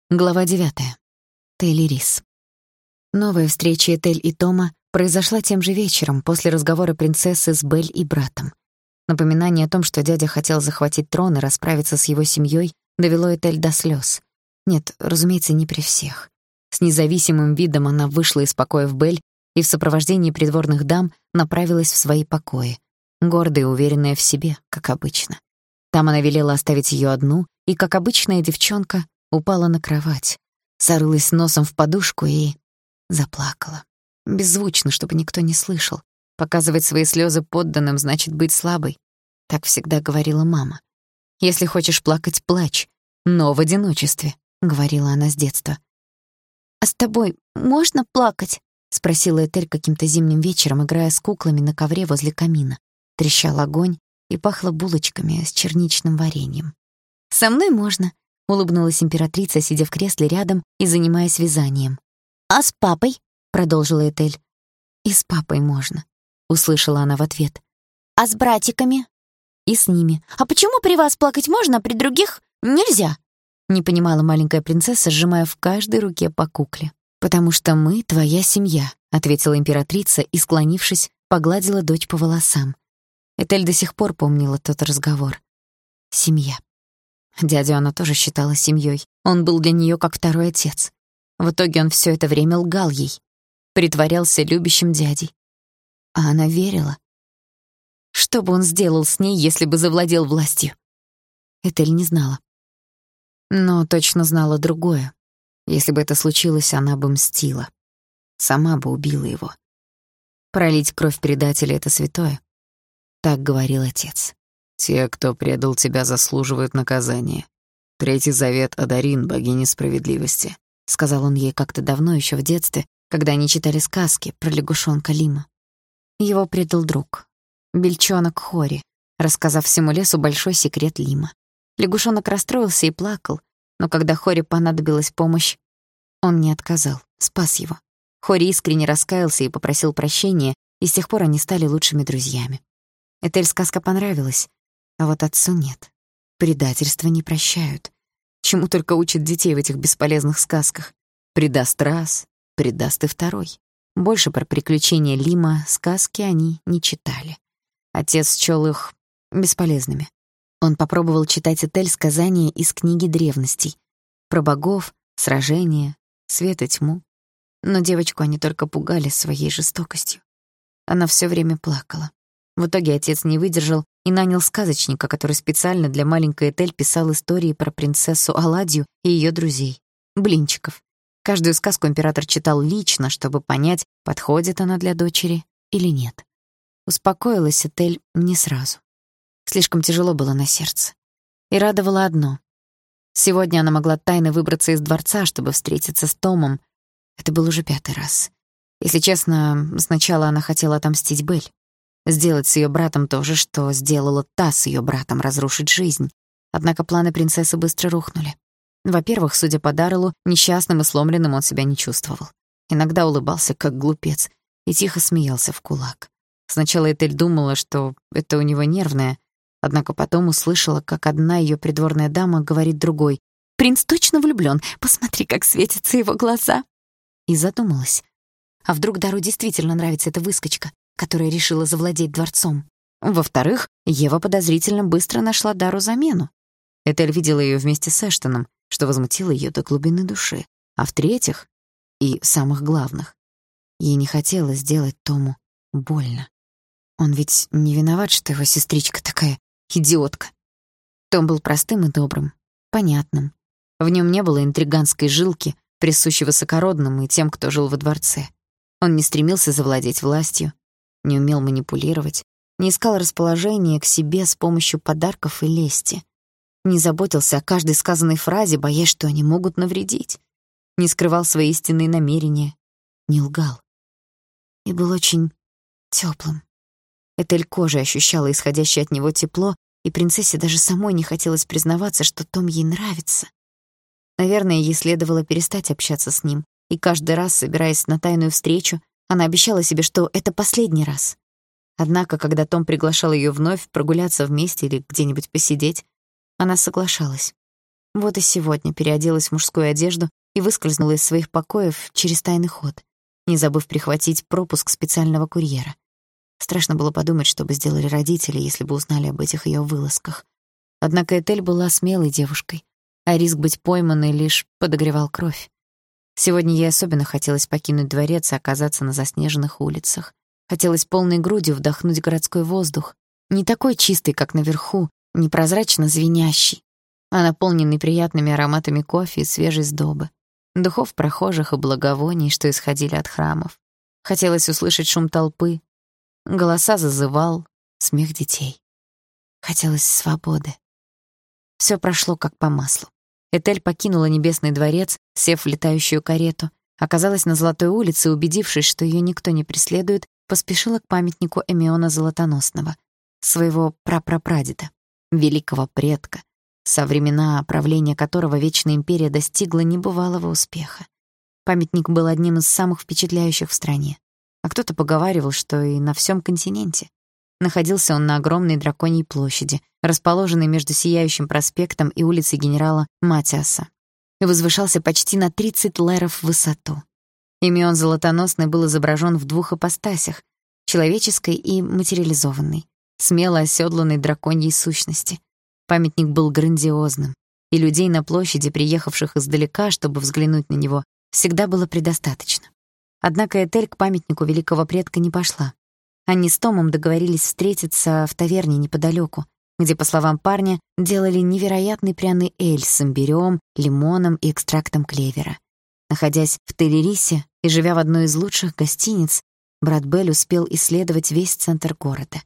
Глава 9. Тель и Рис. Новая встреча Этель и Тома произошла тем же вечером после разговора принцессы с Бель и братом. Напоминание о том, что дядя хотел захватить трон и расправиться с его семьей, довело Этель до слез. Нет, разумеется, не при всех. С независимым видом она вышла из покоев Бель и в сопровождении придворных дам направилась в свои покои, гордая и уверенная в себе, как обычно. Там она велела оставить её одну и, как обычная девчонка, упала на кровать, зарылась носом в подушку и заплакала. Беззвучно, чтобы никто не слышал. Показывать свои слёзы подданным значит быть слабой. Так всегда говорила мама. «Если хочешь плакать, плачь, но в одиночестве», — говорила она с детства. «А с тобой можно плакать?» — спросила Этель каким-то зимним вечером, играя с куклами на ковре возле камина. Трещал огонь и пахло булочками с черничным вареньем. «Со мной можно», — улыбнулась императрица, сидя в кресле рядом и занимаясь вязанием. «А с папой?» — продолжила Этель. «И с папой можно», — услышала она в ответ. «А с братиками?» «И с ними». «А почему при вас плакать можно, а при других нельзя?» — не понимала маленькая принцесса, сжимая в каждой руке по кукле. «Потому что мы твоя семья», — ответила императрица и, склонившись, погладила дочь по волосам. Этель до сих пор помнила тот разговор. Семья. Дядю она тоже считала семьёй. Он был для неё как второй отец. В итоге он всё это время лгал ей, притворялся любящим дядей. А она верила. Что бы он сделал с ней, если бы завладел властью? Этель не знала. Но точно знала другое. Если бы это случилось, она бы мстила. Сама бы убила его. Пролить кровь предателя — это святое. Так говорил отец. «Те, кто предал тебя, заслуживают наказания. Третий завет Адарин, богини справедливости», — сказал он ей как-то давно, ещё в детстве, когда они читали сказки про лягушонка Лима. Его предал друг, бельчонок Хори, рассказав всему лесу большой секрет Лима. Лягушонок расстроился и плакал, но когда Хори понадобилась помощь, он не отказал, спас его. Хори искренне раскаялся и попросил прощения, и с тех пор они стали лучшими друзьями. Этель сказка понравилась, а вот отцу нет. Предательства не прощают. Чему только учат детей в этих бесполезных сказках. Предаст раз, предаст и второй. Больше про приключения Лима сказки они не читали. Отец счёл их бесполезными. Он попробовал читать Этель сказания из книги древностей. Про богов, сражения, свет и тьму. Но девочку они только пугали своей жестокостью. Она всё время плакала. В итоге отец не выдержал и нанял сказочника, который специально для маленькой Этель писал истории про принцессу Аладью и её друзей — блинчиков. Каждую сказку император читал лично, чтобы понять, подходит она для дочери или нет. Успокоилась Этель не сразу. Слишком тяжело было на сердце. И радовало одно. Сегодня она могла тайно выбраться из дворца, чтобы встретиться с Томом. Это был уже 5-й раз. Если честно, сначала она хотела отомстить Бель. Сделать с её братом то же, что сделала та с её братом, разрушить жизнь. Однако планы принцессы быстро рухнули. Во-первых, судя по Дарреллу, несчастным и сломленным он себя не чувствовал. Иногда улыбался, как глупец, и тихо смеялся в кулак. Сначала Этель думала, что это у него нервное, однако потом услышала, как одна её придворная дама говорит другой: «Принц точно влюблён, посмотри, как светятся его глаза». И задумалась. А вдруг Дару действительно нравится эта выскочка, которая решила завладеть дворцом? Во-вторых, Ева подозрительно быстро нашла Дару замену. Этель видела её вместе с Эштоном, что возмутило её до глубины души. А в-третьих, и самых главных, ей не хотелось сделать Тому больно. Он ведь не виноват, что его сестричка такая идиотка. Том был простым и добрым, понятным. В нём не было интриганской жилки, присущей высокородным и тем, кто жил во дворце. Он не стремился завладеть властью, не умел манипулировать, не искал расположения к себе с помощью подарков и лести, не заботился о каждой сказанной фразе, боясь, что они могут навредить, не скрывал свои истинные намерения, не лгал. И был очень тёплым. Этель кожей ощущала исходящее от него тепло, и принцессе даже самой не хотелось признаваться, что Том ей нравится. Наверное, ей следовало перестать общаться с ним, и каждый раз, собираясь на тайную встречу, она обещала себе, что это последний раз. Однако, когда Том приглашал её вновь прогуляться вместе или где-нибудь посидеть, она соглашалась. Вот и сегодня переоделась в мужскую одежду и выскользнула из своих покоев через тайный ход, не забыв прихватить пропуск специального курьера. Страшно было подумать, что бы сделали родители, если бы узнали об этих её вылазках. Однако Этель была смелой девушкой, а риск быть пойманной лишь подогревал кровь. Сегодня ей особенно хотелось покинуть дворец и оказаться на заснеженных улицах. Хотелось полной грудью вдохнуть городской воздух, не такой чистый, как наверху, не прозрачно звенящий, а наполненный приятными ароматами кофе и свежей сдобы, духов прохожих и благовоний, что исходили от храмов. Хотелось услышать шум толпы, голоса зазывал, смех детей. Хотелось свободы. Всё прошло как по маслу. Этель покинула Небесный дворец, сев в летающую карету, оказалась на Золотой улице и, убедившись, что её никто не преследует, поспешила к памятнику Эмиона Золотоносного, своего прапрапрадеда, великого предка, со времена правления которого Вечная империя достигла небывалого успеха. Памятник был одним из самых впечатляющих в стране, а кто-то поговаривал, что и на всём континенте. Находился он на огромной драконьей площади, расположенной между Сияющим проспектом и улицей генерала Матиаса, и возвышался почти на 30 лэров в высоту. Эмион Золотоносный был изображен в двух ипостасях — человеческой и материализованной, смело оседланной драконьей сущности. Памятник был грандиозным, и людей на площади, приехавших издалека, чтобы взглянуть на него, всегда было предостаточно. Однако Этель к памятнику великого предка не пошла. Они с Томом договорились встретиться в таверне неподалёку, где, по словам парня, делали невероятный пряный эль с имбирём, лимоном и экстрактом клевера. Находясь в Телерисе и живя в одной из лучших гостиниц, брат Белль успел исследовать весь центр города.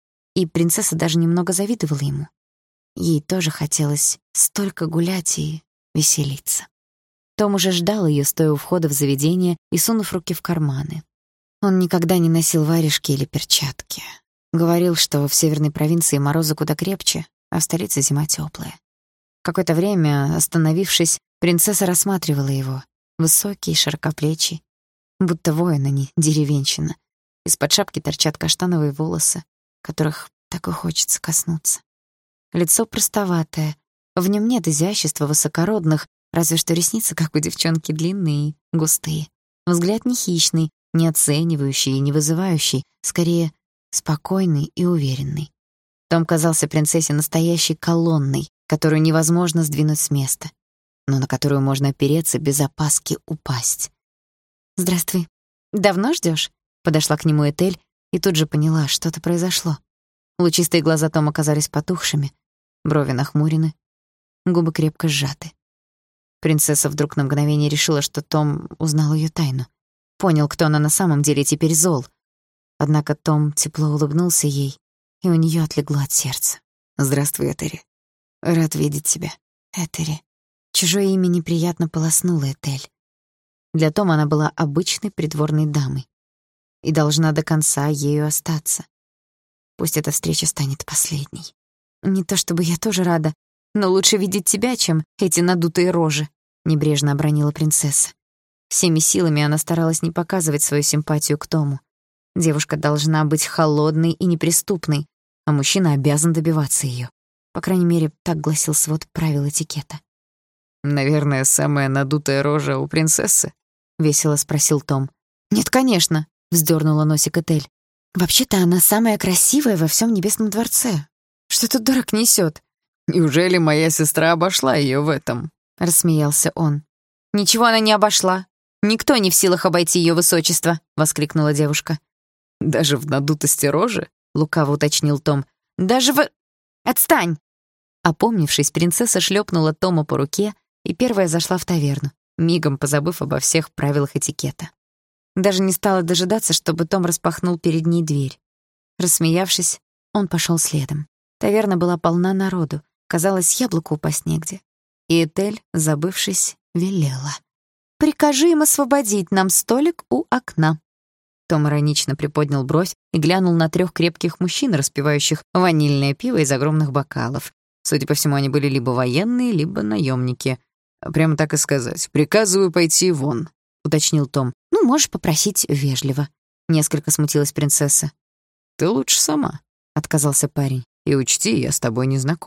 И принцесса даже немного завидовала ему. Ей тоже хотелось столько гулять и веселиться. Том уже ждал её, стоя у входа в заведение и сунув руки в карманы. Он никогда не носил варежки или перчатки. Говорил, что в северной провинции морозы куда крепче, а в столице зима тёплая. Какое-то время, остановившись, принцесса рассматривала его. Высокий, широкоплечий, будто воин, а не деревенщина. Из-под шапки торчат каштановые волосы, которых так и хочется коснуться. Лицо простоватое, в нём нет изящества высокородных, разве что ресницы, как у девчонки, длинные и густые. Взгляд не хищный, не оценивающий и не вызывающий, скорее спокойный и уверенный. Том казался принцессе настоящей колонной, которую невозможно сдвинуть с места, но на которую можно опереться без опаски упасть. «Здравствуй. Давно ждёшь?» Подошла к нему Этель и тут же поняла, что-то произошло. Лучистые глаза Тома оказались потухшими, брови нахмурены, губы крепко сжаты. Принцесса вдруг на мгновение решила, что Том узнал её тайну. Понял, кто она на самом деле, теперь зол. Однако Том тепло улыбнулся ей, и у неё отлегло от сердца. «Здравствуй, Этери. Рад видеть тебя, Этери». Чужое имя неприятно полоснуло Этель. Для Тома она была обычной придворной дамой и должна до конца ею остаться. Пусть эта встреча станет последней. «Не то чтобы я тоже рада, но лучше видеть тебя, чем эти надутые рожи», — небрежно обронила принцесса. Всеми силами она старалась не показывать свою симпатию к Тому. Девушка должна быть холодной и неприступной, а мужчина обязан добиваться её. По крайней мере, так гласил свод правил этикета. «Наверное, самая надутая рожа у принцессы?» — весело спросил Том. «Нет, конечно», — вздёрнула носик Этель. «Вообще-то она самая красивая во всём Небесном дворце. Что тут дурак несёт?» «Неужели моя сестра обошла её в этом?» — рассмеялся он. «Ничего она не обошла. Никто не в силах обойти её высочество», — воскликнула девушка. «Даже в надутости рожи?» — лукаво уточнил Том. «Даже в... Отстань!» Опомнившись, принцесса шлёпнула Тома по руке и первая зашла в таверну, мигом позабыв обо всех правилах этикета. Даже не стала дожидаться, чтобы Том распахнул перед ней дверь. Рассмеявшись, он пошёл следом. Таверна была полна народу, казалось, яблоку упасть негде. И Этель, забывшись, велела: «Прикажи им освободить нам столик у окна». Том иронично приподнял бровь и глянул на 3 крепких мужчин, распивающих ванильное пиво из огромных бокалов. Судя по всему, они были либо военные, либо наёмники. «Прямо так и сказать. Приказываю пойти вон», — уточнил Том. «Ну, можешь попросить вежливо», — несколько смутилась принцесса. «Ты лучше сама», — отказался парень. «И учти, я с тобой не знаком.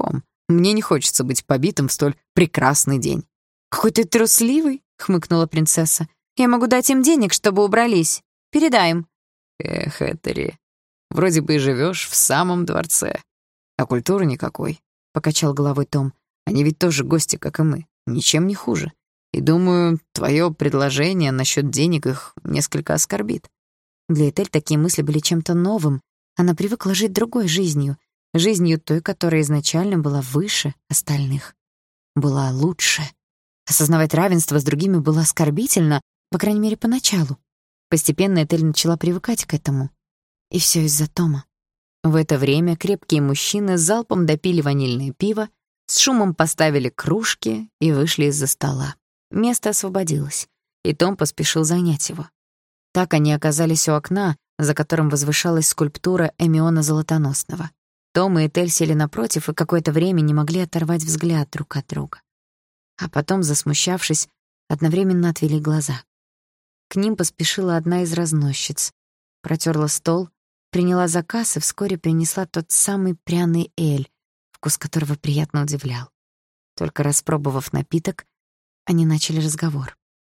Мне не хочется быть побитым в столь прекрасный день». «Какой ты трусливый», — хмыкнула принцесса. «Я могу дать им денег, чтобы убрались. Передай им». «Эх, Этери, вроде бы и живешь в самом дворце, а культуры никакой», — покачал головой Том. «Они ведь тоже гости, как и мы, ничем не хуже. И думаю, твое предложение насчет денег их несколько оскорбит». Для Этель такие мысли были чем-то новым. Она привыкла жить другой жизнью, жизнью той, которая изначально была выше остальных, была лучше. Осознавать равенство с другими было оскорбительно, по крайней мере, поначалу. Постепенно Этель начала привыкать к этому. И всё из-за Тома. В это время крепкие мужчины залпом допили ванильное пиво, с шумом поставили кружки и вышли из-за стола. Место освободилось, и Том поспешил занять его. Так они оказались у окна, за которым возвышалась скульптура Эмиона Золотоносного. Том и Этель сели напротив и какое-то время не могли оторвать взгляд друг от друга. А потом, засмущавшись, одновременно отвели глаза. К ним поспешила одна из разносчиц, протёрла стол, приняла заказ и вскоре принесла тот самый пряный эль, вкус которого приятно удивлял. Только распробовав напиток, они начали разговор.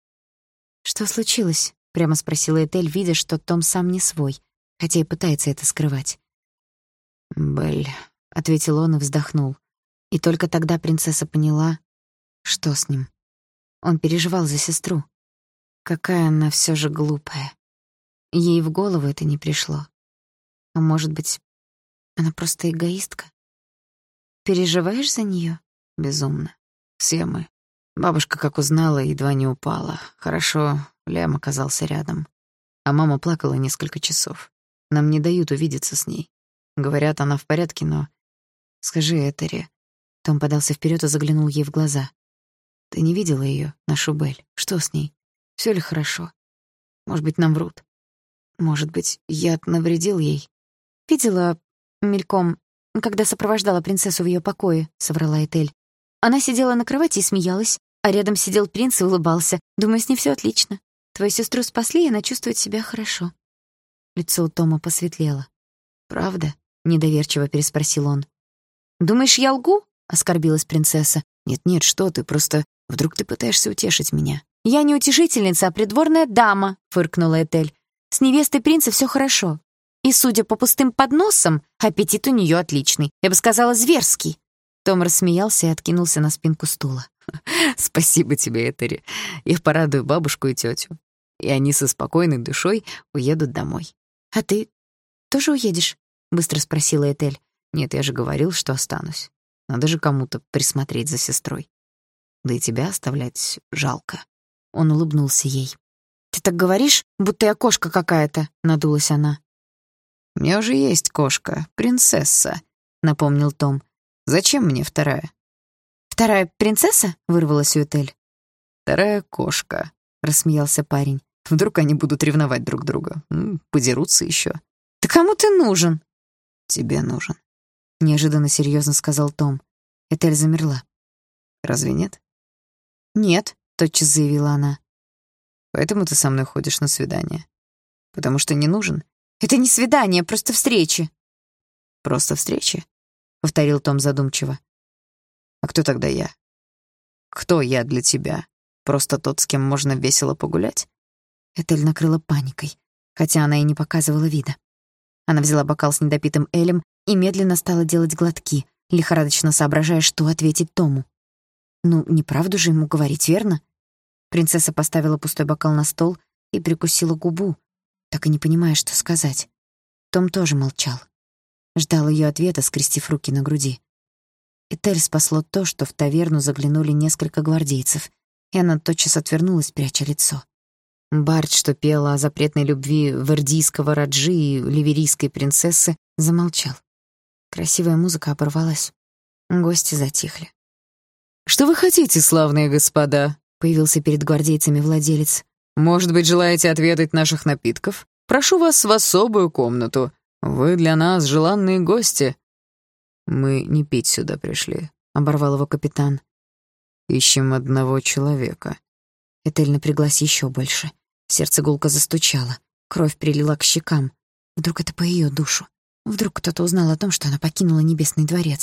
«Что случилось?» — прямо спросила Этель, видя, что Том сам не свой, хотя и пытается это скрывать. «Белль», — ответил он и вздохнул. И только тогда принцесса поняла, что с ним. Он переживал за сестру. Какая она всё же глупая. Ей в голову это не пришло. А может быть, она просто эгоистка? Переживаешь за неё? безумно. Все мы. Бабушка, как узнала, едва не упала. Хорошо, Лям оказался рядом. А мама плакала несколько часов. Нам не дают увидеться с ней. Говорят, она в порядке, но... Скажи, Этери. Том подался вперёд и заглянул ей в глаза. Ты не видела её, нашу Белль? Что с ней? Всё ли хорошо? Может быть, нам врут? Может быть, яд навредил ей? Видела мельком, когда сопровождала принцессу в её покое, соврала Этель. Она сидела на кровати и смеялась, а рядом сидел принц и улыбался. Думаю, с ней всё отлично. Твою сестру спасли, и она чувствует себя хорошо. Лицо у Тома посветлело. «Правда?» — недоверчиво переспросил он. «Думаешь, я лгу?» — оскорбилась принцесса. «Нет-нет, что ты, просто вдруг ты пытаешься утешить меня». «Я не утешительница, а придворная дама», — фыркнула Этель. «С невестой принца всё хорошо. И, судя по пустым подносам, аппетит у неё отличный. Я бы сказала, зверский». Том рассмеялся и откинулся на спинку стула. «Спасибо тебе, Этери. Я порадую бабушку и тётю. И они со спокойной душой уедут домой». «А ты тоже уедешь?» — быстро спросила Этель. «Нет, я же говорил, что останусь. Надо же кому-то присмотреть за сестрой. Да и тебя оставлять жалко». Он улыбнулся ей. «Ты так говоришь, будто я кошка какая-то», — надулась она. «У меня уже есть кошка, принцесса», — напомнил Том. «Зачем мне вторая?» «Вторая принцесса?» — вырвалась у Этель. «Вторая кошка», — рассмеялся парень. «Вдруг они будут ревновать друг друга? Подерутся ещё». «Да кому ты нужен?» «Тебе нужен», — неожиданно серьёзно сказал Том. Этель замерла. «Разве нет?» «Нет», — тотчас заявила она. «Поэтому ты со мной ходишь на свидание? Потому что не нужен?» «Это не свидание, просто встречи». «Просто встречи?» — повторил Том задумчиво. «А кто тогда я? Кто я для тебя? Просто тот, с кем можно весело погулять?» Этель накрыла паникой, хотя она и не показывала вида. Она взяла бокал с недопитым элем и медленно стала делать глотки, лихорадочно соображая, что ответить Тому. Ну, неправду же ему говорить, верно? Принцесса поставила пустой бокал на стол и прикусила губу, так и не понимая, что сказать. Том тоже молчал. Ждал её ответа, скрестив руки на груди. Этель спасло то, что в таверну заглянули несколько гвардейцев, и она тотчас отвернулась, пряча лицо. Бард, что пела о запретной любви вердийского раджи и ливерийской принцессы, замолчал. Красивая музыка оборвалась. Гости затихли. «Что вы хотите, славные господа?» — появился перед гвардейцами владелец. «Может быть, желаете отведать наших напитков? Прошу вас в особую комнату. Вы для нас желанные гости». «Мы не пить сюда пришли», — оборвал его капитан. «Ищем одного человека». Этель напряглась ещё больше. Сердце гулко застучало, кровь прилила к щекам. Вдруг это по её душу? Вдруг кто-то узнал о том, что она покинула Небесный дворец?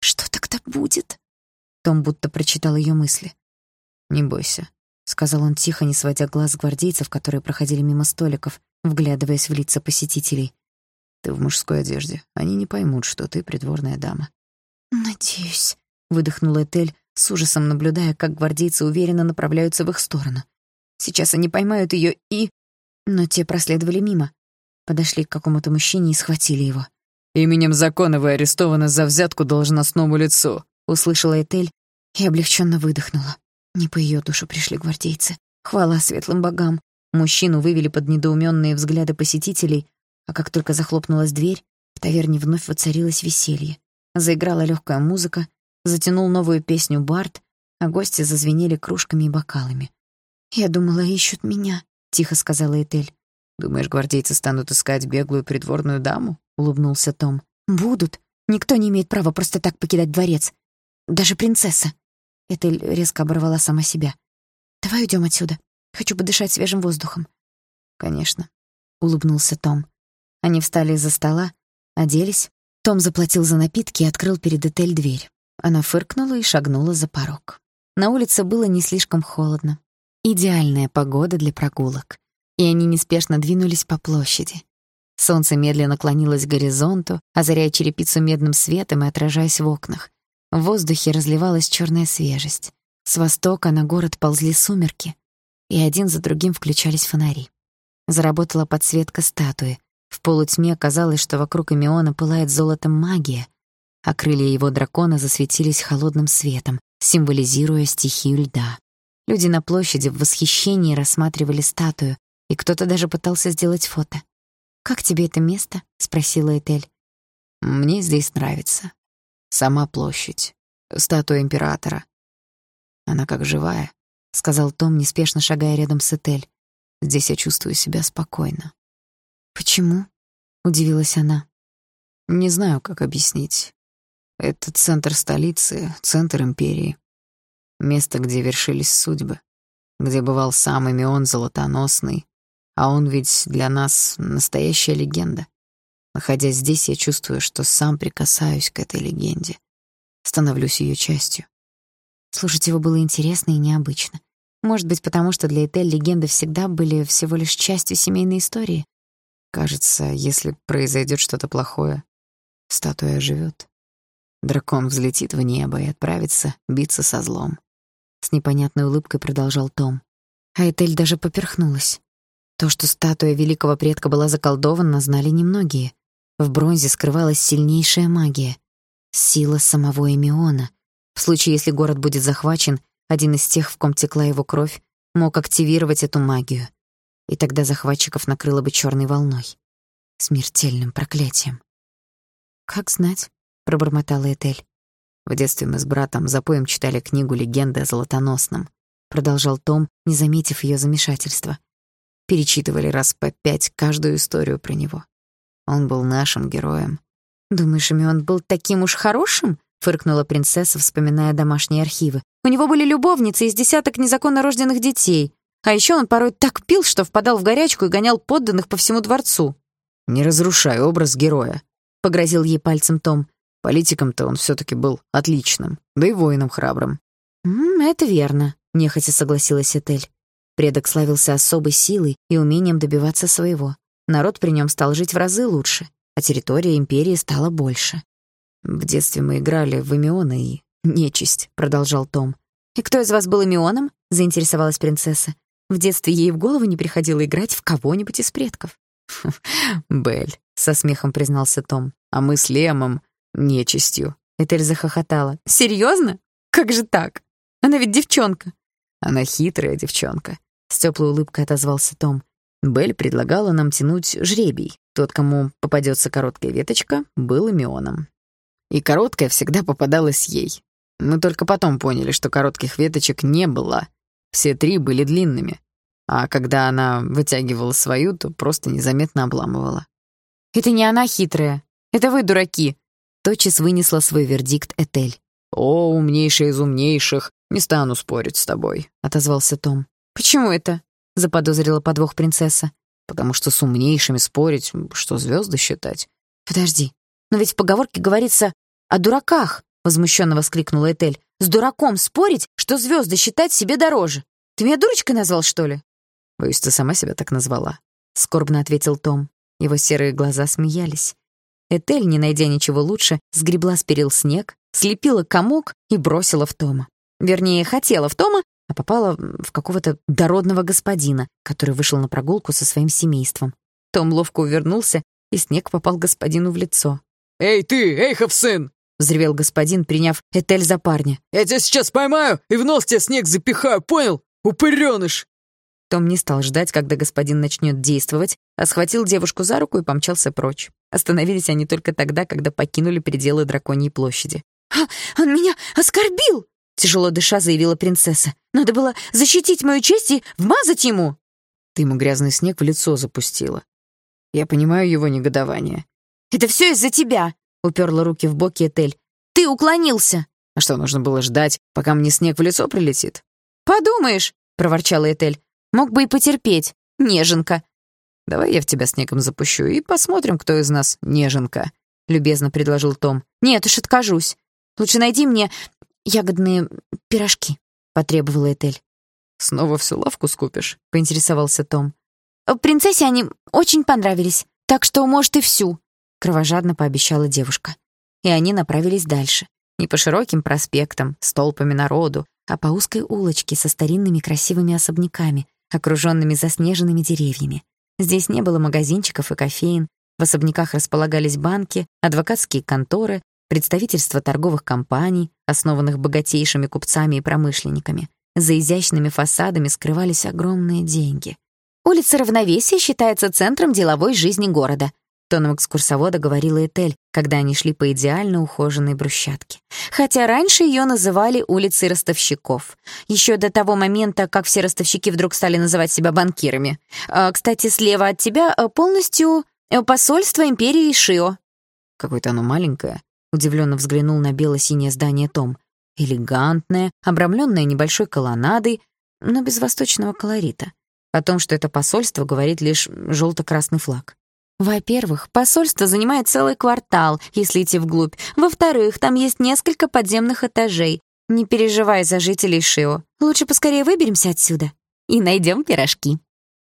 Что тогда будет? Том будто прочитал ее мысли. «Не бойся», — сказал он тихо, не сводя глаз с гвардейцев, которые проходили мимо столиков, вглядываясь в лица посетителей. «Ты в мужской одежде. Они не поймут, что ты придворная дама». «Надеюсь», — выдохнула Этель, с ужасом наблюдая, как гвардейцы уверенно направляются в их сторону. Сейчас они поймают ее и... Но те проследовали мимо. Подошли к какому-то мужчине и схватили его. «Именем закона вы арестованы за взятку должностному лицу», — услышала Этель и облегченно выдохнула. Не по ее душу пришли гвардейцы. Хвала светлым богам. Мужчину вывели под недоуменные взгляды посетителей, а как только захлопнулась дверь, в таверне вновь воцарилось веселье. Заиграла легкая музыка, затянул новую песню Бард, а гости зазвенели кружками и бокалами. «Я думала, ищут меня», — тихо сказала Этель. «Думаешь, гвардейцы станут искать беглую придворную даму?» — улыбнулся Том. «Будут. Никто не имеет права просто так покидать дворец. Даже принцесса». Этель резко оборвала сама себя. «Давай уйдем отсюда. Хочу подышать свежим воздухом». «Конечно», — улыбнулся Том. Они встали из-за стола, оделись. Том заплатил за напитки и открыл перед Этель дверь. Она фыркнула и шагнула за порог. На улице было не слишком холодно. Идеальная погода для прогулок. И они неспешно двинулись по площади. Солнце медленно клонилось к горизонту, озаряя черепицу медным светом и отражаясь в окнах. В воздухе разливалась чёрная свежесть. С востока на город ползли сумерки, и один за другим включались фонари. Заработала подсветка статуи. В полутьме казалось, что вокруг Эмиона пылает золотом магия, а крылья его дракона засветились холодным светом, символизируя стихию льда. Люди на площади в восхищении рассматривали статую, и кто-то даже пытался сделать фото. «Как тебе это место?» — спросила Этель. «Мне здесь нравится. Сама площадь. Статуя императора. Она как живая», — сказал Том, неспешно шагая рядом с Этель. «Здесь я чувствую себя спокойно». «Почему?» — удивилась она. «Не знаю, как объяснить. Это центр столицы, центр империи. Место, где вершились судьбы, где бывал сам Эмион Золотоносный, а он ведь для нас настоящая легенда. Находясь здесь, я чувствую, что сам прикасаюсь к этой легенде, становлюсь ее частью». Слушать его было интересно и необычно. Может быть, потому что для Этель легенды всегда были всего лишь частью семейной истории. Кажется, если произойдет что-то плохое, статуя оживет. Дракон взлетит в небо и отправится биться со злом. С непонятной улыбкой продолжал Том. А Этель даже поперхнулась. То, что статуя великого предка была заколдована, знали немногие. В бронзе скрывалась сильнейшая магия. Сила самого Эмиона. В случае, если город будет захвачен, один из тех, в ком текла его кровь, мог активировать эту магию. И тогда захватчиков накрыло бы чёрной волной. Смертельным проклятием. «Как знать», — пробормотала Этель. «В детстве мы с братом запоем читали книгу «Легенды о Золотоносном», — продолжал Том, не заметив её замешательства. Перечитывали раз по 5 каждую историю про него. Он был нашим героем». «Думаешь, Эмион был таким уж хорошим?» — фыркнула принцесса, вспоминая домашние архивы. «У него были любовницы из десяток незаконно рожденных детей. А ещё он порой так пил, что впадал в горячку и гонял подданных по всему дворцу». «Не разрушай образ героя», — погрозил ей пальцем Том. «Политиком-то он всё-таки был отличным, да и воином храбрым». «Это верно», — нехотя согласилась Этель. Предок славился особой силой и умением добиваться своего. Народ при нём стал жить в разы лучше, а территория империи стала больше. «В детстве мы играли в Эмиона и нечисть», — продолжал Том. «И кто из вас был Эмионом?» — заинтересовалась принцесса. В детстве ей в голову не приходило играть в кого-нибудь из предков. «Белль», — со смехом признался Том. «А мы с Лемом нечистью». Этель захохотала. «Серьёзно? Как же так? Она ведь девчонка». «Она хитрая девчонка», — с тёплой улыбкой отозвался Том. «Белль предлагала нам тянуть жребий. Тот, кому попадётся короткая веточка, был Эмионом. И короткая всегда попадалась ей. Мы только потом поняли, что коротких веточек не было. Все 3 были длинными. А когда она вытягивала свою, то просто незаметно обламывала». «Это не она хитрая. Это вы дураки», — тотчас вынесла свой вердикт Этель. «О, умнейшая из умнейших, не стану спорить с тобой», — отозвался Том. «Почему это?» — заподозрила подвох принцесса. «Потому что с умнейшими спорить, что звезды считать». «Подожди, но ведь в поговорке говорится о дураках. — возмущенно воскликнула Этель. «С дураком спорить, что звезды считать себе дороже. Ты меня дурочкой назвал, что ли?» «Боюсь, ты сама себя так назвала», — скорбно ответил Том. Его серые глаза смеялись. Этель, не найдя ничего лучше, сгребла с перил снег, слепила комок и бросила в Тома. Вернее, хотела в Тома, а попала в какого-то дородного господина, который вышел на прогулку со своим семейством. Том ловко увернулся, и снег попал господину в лицо. «Эй ты, Эйхов сын!» — взревел господин, приняв Этель за парня. «Я тебя сейчас поймаю и в нос тебе снег запихаю, понял? Упырёныш!» Том не стал ждать, когда господин начнет действовать, а схватил девушку за руку и помчался прочь. Остановились они только тогда, когда покинули пределы Драконьей площади. «Он меня оскорбил!» — тяжело дыша заявила принцесса. «Надо было защитить мою честь и вмазать ему!» «Ты ему грязный снег в лицо запустила. Я понимаю его негодование». «Это все из-за тебя!» — уперла руки в боки Этель. «Ты уклонился!» «А что, нужно было ждать, пока мне снег в лицо прилетит?» «Подумаешь!» — проворчала Этель. «Мог бы и потерпеть, неженка!» «Давай я в тебя снегом запущу и посмотрим, кто из нас неженка», — любезно предложил Том. «Нет уж, откажусь. Лучше найди мне ягодные пирожки», — потребовала Этель. «Снова всю лавку скупишь?» — поинтересовался Том. «Принцессе они очень понравились, так что, может, и всю», — кровожадно пообещала девушка. И они направились дальше. Не по широким проспектам, с толпами народу, а по узкой улочке со старинными красивыми особняками, окружёнными заснеженными деревьями. Здесь не было магазинчиков и кофеин, в особняках располагались банки, адвокатские конторы, представительства торговых компаний, основанных богатейшими купцами и промышленниками. За изящными фасадами скрывались огромные деньги. «Улица Равновесия считается центром деловой жизни города», тоном экскурсовода говорила Этель, когда они шли по идеально ухоженной брусчатке. Хотя раньше ее называли улицей ростовщиков. Еще до того момента, как все ростовщики вдруг стали называть себя банкирами. Кстати, слева от тебя полностью посольство империи Шио. «Какое-то оно маленькое», — удивленно взглянул на бело-синее здание Том. «Элегантное, обрамленное небольшой колоннадой, но без восточного колорита. О том, что это посольство, говорит лишь желто-красный флаг». Во-первых, посольство занимает целый квартал, если идти вглубь. Во-вторых, там есть несколько подземных этажей. Не переживай за жителей Шио. Лучше поскорее выберемся отсюда и найдем пирожки.